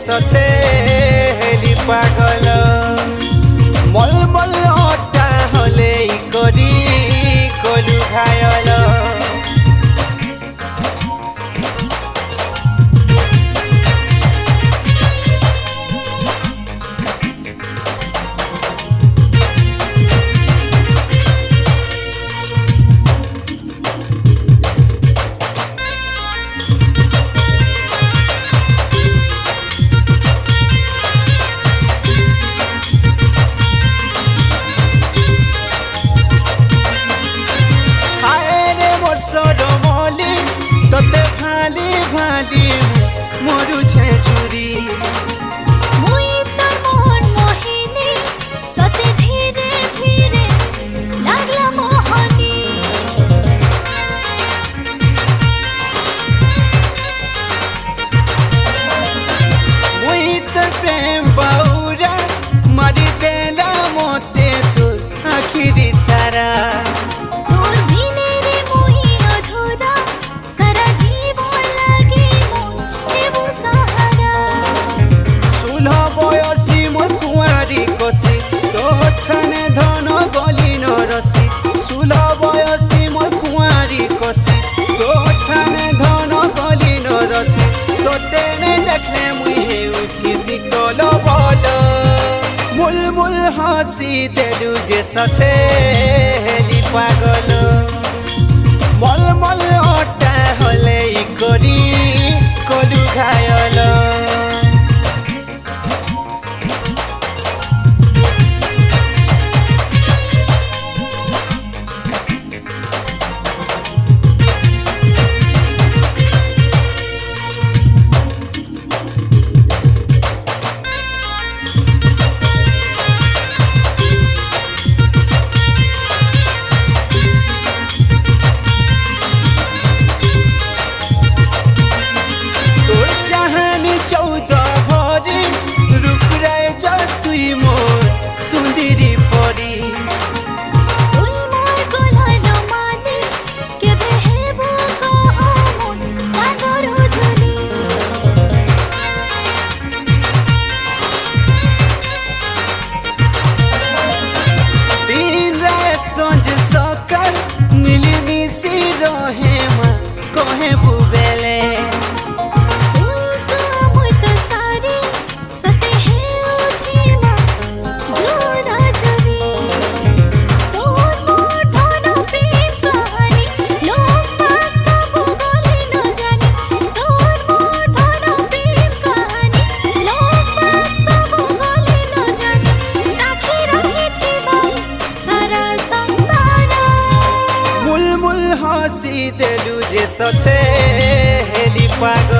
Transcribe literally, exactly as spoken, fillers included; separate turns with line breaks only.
सते हेली पागल मल मल अटा हले करी कलु घायल तोते भाली भाली मोरू छे चुरी
मुई तो मोहन मोहिनी सते धीरे धीरे लागला मोहनी
मुई तो प्रेम बाउरा मारी देला मोते तो आखिरी सारा धन गली न रसी सुलह बयसी मोर कुआरी कसी तोठाने धन गली न रसी तोते ने देखले मुहे उठी शीतल बल मुल मुल हसी देलु जे सते हेली पागल मल मल अटा हले करी कलु घायल चौदह भरी रुक रहे जा तुई मोर सुंदरी परी
तुई मोर कोला न माने के बेहेबो कहो मोर सागर झुली
दिन रात संज सकर मिली मिसी रहे माँ कहे बुबेले हसी देलु जे सते हेली पागल।